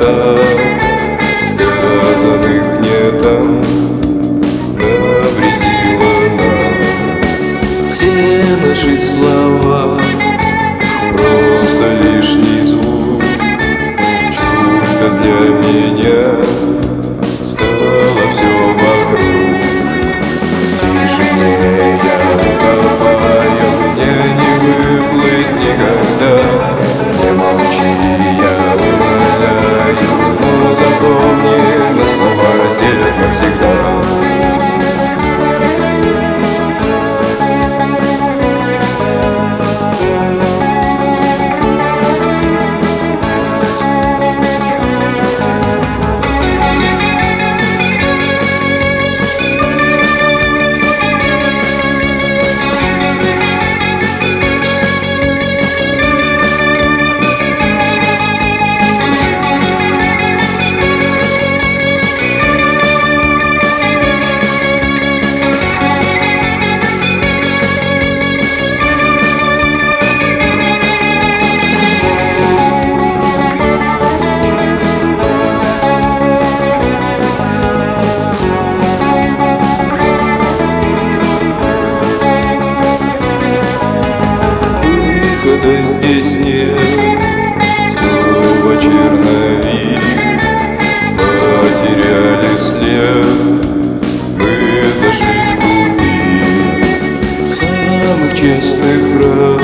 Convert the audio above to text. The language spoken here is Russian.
там, сказанных не там, навредила нам. Все наши слова просто лишний звук, чуждо для меня стало все вокруг. В тишине я утопаю, мне не выплыть никогда. Не молчи, я умоляю, но запомни, нас снова разделят навсегда. Выхода здесь нет, снова черновик. Потеряли след, мы зашли в тупик. Самых честных фраз